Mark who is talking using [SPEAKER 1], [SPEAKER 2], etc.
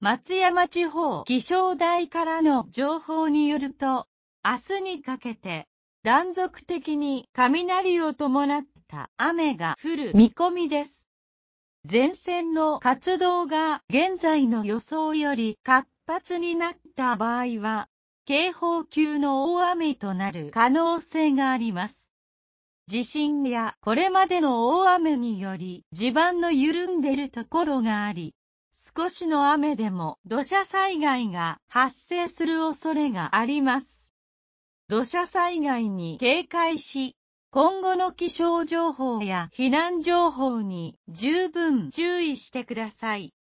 [SPEAKER 1] 松山地方気象台からの情報によると、明日にかけて断続的に雷を伴った雨が降る見込みです。前線の活動が現在の予想より活発になった場合は、警報級の大雨となる可能性があります。地震やこれまでの大雨により地盤の緩んでいるところがあり、少しの雨でも土砂災害が発生する恐れがあります。土砂災害に警戒し、今後の気象情報や避難情報に十分注意してください。